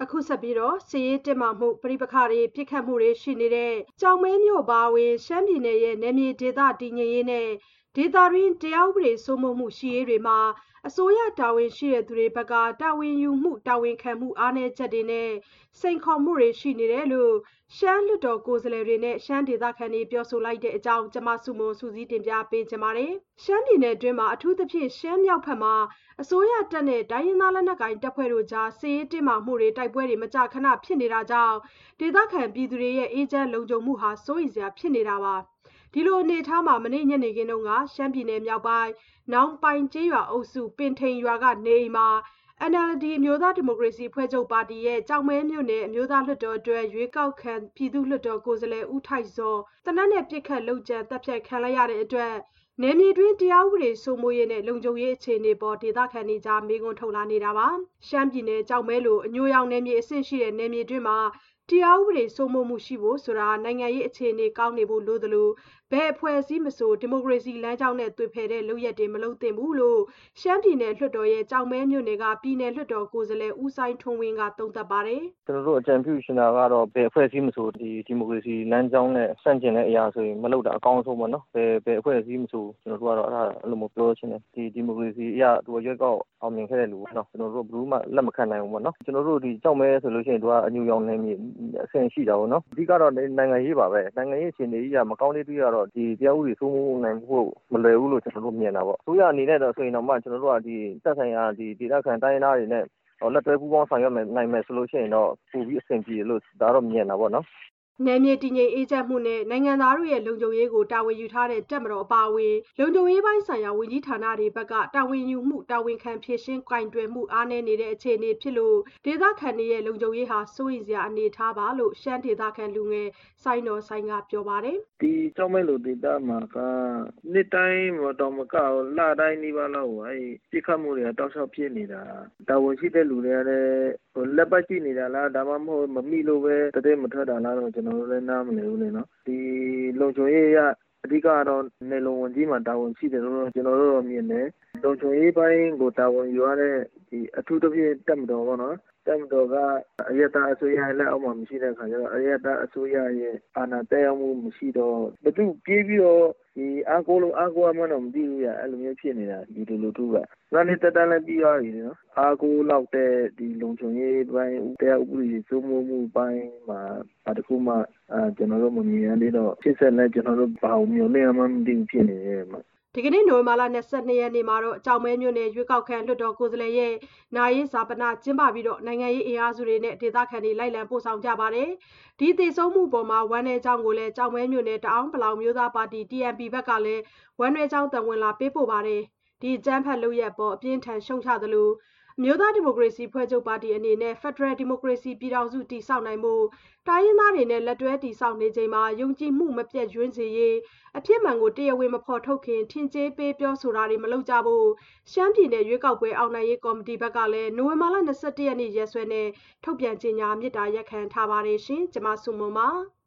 အခုဆက်ပြီးစစ်ရေးတင်းမာမှုပဋိပက္ခတွေပြစ်ခတ်မှုတွေရှိနေတဲ့ကြောင်မဲမြို့ပါဝင်ရှမ်းပြည်နယ်ရဲ့နယ်မြေဒေသတည်ငြိမ်ရေးနဲ့ဒေသတွင်းတရားဥပဒေစိုးမိုးမှုရှိရေးတွေမှာအစိုးရတာဝန်ရှိသူတွေဘက်ကတာဝန်ယူမှုတာဝန်ခံမှုအားနည်းချက်တွေနဲ့စိန်ခေါ်မှုတွေရှိနေတယ်လို့ရှမ်းလွှတ်တော်ကိုယ်စားလှယ်တွေနဲ့ရှမ်းဒေသခံတွေပြောဆိုလိုက်တဲ့အကြောင်းကျမစုမွန်စုစည်းတင်ပြပေးချင်ပါတယ်။ရှမ်းပြည်နယ်အတွင်းမှာအထူးသဖြင့်ရှမ်းမြောက်ဘက်မှာအစိုးရတပ်နဲ့တိုင်းရင်းသားလက်နက်ကိုင်တပ်ဖွဲ့တို့ကြားစစ်ရေးတင်းမာမှုတွေတိုက်ပွဲတွေမကြာခဏဖြစ်နေတာကြောင့်ဒေသခံပြည်သူတွေရဲ့အေးချမ်းလုံခြုံမှုဟာစိုးရိမ်စရာဖြစ်နေတာပါ။ဒီလိုအနေအထားမှာမနေ့ညနေခင်းတုန်းကရှမ်းပြည်နယ်မြောက်ပိုင်းနောင်ပိုင်ကျေးရွာအုပ်စုပင်ထိန်ရွာကနေအိမ်မှာ NLD အမျိုးသားဒီမိုကရေစီအဖွဲ့ချုပ်ပါတီရဲ့ကြောင်မဲမြို့နယ်အမျိုးသားလွှတ်တော်အတွက်ရွေးကောက်ခံပြည်သူ့လွှတ်တော်ကိုယ်စားလှယ်ဦးထိုက်ဇော်သေနတ်နဲ့ပစ်ခတ်လုပ်ကြံတပ်ဖြတ်ခံလိုက်ရတဲ့အတွက်နယ်မြေတွင်းတရားဥပဒေစိုးမိုးရေးနဲ့လုံခြုံရေးအခြေအနေပေါ်ဒေသခံတွေကြားမေးခွန်းထုတ်လာနေတာပါ။ရှမ်းပြည်နယ်ကြောင်မဲလိုအညိုရောင်နယ်မြေအဆင့်ရှိတဲ့နယ်မြေတွင်းမှာတရားဥပဒေစိုးမိုးမှုရှိဖို့ဆိုတာနိုင်ငံရေးအခြေအနေကောင်းနေဖို့လိုသလိုဘယ်အဖွဲ့အစည်းမဆိုဒီမိုကရေစီလမ်းကြောင်းနဲ့သွေဖယ်တဲ့လုပ်ရက်တွေမလုပ်သင့်ဘူးလို့ရှမ်းပြည်နယ်လွှတ်တော်ရဲ့ကြောင်မဲမြို့နယ်ကပြည်နယ်လွှတ်တော်ကိုယ်စားလှယ်ဦးစိုင်းထွန်းဝင်းကသုံးသပ်ပါတယ်။ကျွန်တော်တို့အကြံပြုရှင်တာကတော့ဘယ်အဖွဲ့အစည်းမဆိုဒီမိုကရေစီလမ်းကြောင်းနဲ့ဆန့်ကျင်တဲ့အရာဆိုရင်မလုပ်တာအကောင်းဆုံးပေါ့နော်။ဘယ်အဖွဲ့အစည်းမဆိုကျွန်တော်တို့ကတော့အဲ့လိုမျိုးပြောချင်တယ်။ဒီမိုကရေစီအရာရွေးကောက်အောင်မြင်ခဲ့တဲ့လူပေါ့နော်။ကျွန်တော်တို့ဘယ်သူမှလက်မခံနိုင်ဘူးပေါ့နော်။ကျွန်တော်တို့ဒီကြောက်မဲဆိုလို့ရှိရင်အညူရောင်နေမြေအဆင့်ရှိတာပေါ့နော်။အဓိကတော့နိုင်ငံရေးပါပဲ။နိုင်ငံရေးအခြေအနေကြီးကမကောင်းသေးသေးကတော့ဒီတရားဥပဒေစိုးမိုးနိုင်ဖို့မလွယ်ဘူးလို့ကျွန်တော်တို့မြင်တာပေါ့။ဆိုရအနေနဲ့တော့ဆိုရင်တော့မှကျွန်တော်တို့ကဒီသက်ဆိုင်ရာဒီဒေသခံတိုင်းသားတွေနဲ့လက်တွဲပူးပေါင်းဆောင်ရွက်နိုင်မယ်ဆိုလို့ရှိရင်တော့ပိုပြီးအဆင်ပြေလို့ဒါတော့မြင်တာပေါ့နော်။နယ်မြေတည်ငြိမ်အေးချမ်းမှုနဲ့နိုင်ငံသားတို့ရဲ့လုံခြုံရေးကိုတာဝန်ယူထားတဲ့တပ်မတော်အပါအဝင်လုံခြုံရေးပိုင်းဆိုင်ရာဝန်ကြီးဌာနတွေဘက်ကတာဝန်ယူမှုတာဝန်ခံဖြည့်ရှင်းကင်တွယ်မှုအားနည်းနေတဲ့အခြေအနေဖြစ်လို့ဒေသခံတွေရဲ့လုံခြုံရေးဟာစိုးရိမ်စရာအနေအထားပါလို့ရှမ်းဒေသခံလူငယ်စိုင်းတော်ဆိုင်ကပြောပါတယ်။ဒီကြောက်မဲလိုဒေသမှာကနှစ်တိုင်းတော့မကောက်လတိုင်းနေပါလောက်ပြစ်ခတ်မှုတွေကတောက်လျှောက်ဖြစ်နေတာတာဝန်ရှိတဲ့လူတွေကလည်းလက်ပတ်ကြည့်နေတာလားဒါမှမဟုတ်မမိလို့ပဲတည်းမထွက်တာလားတော့ကျွန်တော်တို့လည်းနားမလည်ဘူးလေနော်ဒီလုံခြုံရေးရအဓိကတော့နေလုံဝန်ကြီးမှာတာဝန်ရှိတယ်လို့ကျွန်တော်တို့မြင်တယ်လုံခြုံရေးပိုင်းကိုတာဝန်ယူရတဲ့ဒီအထူးသဖြင့်တပ်မတော်ပေါ့နော်တပ်မတော်ကအယက်သားအစိုးရလက်အောက်မှာမရှိတဲ့အခါကျတော့အယက်သားအစိုးရရဲ့အာဏာတက်ရောက်မှုမရှိတော့ဘသူပြေးပြီးတော့ဒီအားကိုးလို့အားကိုးမှတော့မသိဘူးရအဲ့လိုမျိုးဖြစ်နေတာဒီလိုလူကငါနဲ့တက်တန်းလည်းပြီးသွားပြီနော်အားကိုးလောက်တဲ့ဒီလုံခြုံရေးပိုင်းတရားဥပဒေစိုးမိုးမှုပိုင်းမှာတခုမှကျွန်တော်တို့မမြင်ရသေးတော့ဖြစ်ဆက်လဲကျွန်တော်တို့ဘာလို့မျိုးနဲ့မှမသိဘူးဖြစ်နေတယ်မှာဒီကနေ့နိုဝင်ဘာလ22ရက်နေ့မှာတော့ကြောင်မဲမြို့နယ်ရွေးကောက်ခံလွှတ်တော်ကိုယ်စားလှယ်ရဲ့နာရေးစာပနာကျင်းပပြီးတော့နိုင်ငံရေးအင်အားစုတွေနဲ့ဒေသခံတွေလိုက်လံပို့ဆောင်ကြပါတယ်။ဒီသေဆုံးမှုပေါ်မှာဝမ်းနည်းကြောင်းကိုလည်းကြောင်မဲမြို့နယ်တအောင်းပလောင်မျိုးသားပါတီ TNP ဘက်ကလည်းဝမ်းနည်းကြောင်းတန်ဝင်လာပေးပို့ပါတယ်။ဒီအကြမ်းဖက်လုပ်ရက်ပေါ်အပြင်းထန်ရှုံချသလိုအမျိုးသားဒီမိုကရေစီဖွဲ့ချုပ်ပါတီအနေနဲ့ဖက်ဒရယ်ဒီမိုကရေစီပြည်ထောင်စုတည်ဆောက်နိုင်ဖို့တိုင်းရင်းသားတွေနဲ့လက်တွဲတည်ဆောက်နေချိန်မှာယုံကြည်မှုမပြတ်ယွင်းစေရေးအဖြစ်မှန်ကိုတရားဝင်မဖော်ထုတ်ခင်ထင်ကြေးပေးပြောဆိုတာတွေမလုပ်ကြဖို့ရှမ်းပြည်နယ်ရွေးကောက်ပွဲအောင်နိုင်ရေးကော်မတီဘက်ကလည်းနိုဝင်ဘာလ21ရက်နေ့ရက်စွဲနဲ့ထုတ်ပြန်ကြေညာမေတ္တာရပ်ခံထားပါတယ်ရှင်။ကျွန်မစုမွန်ပါ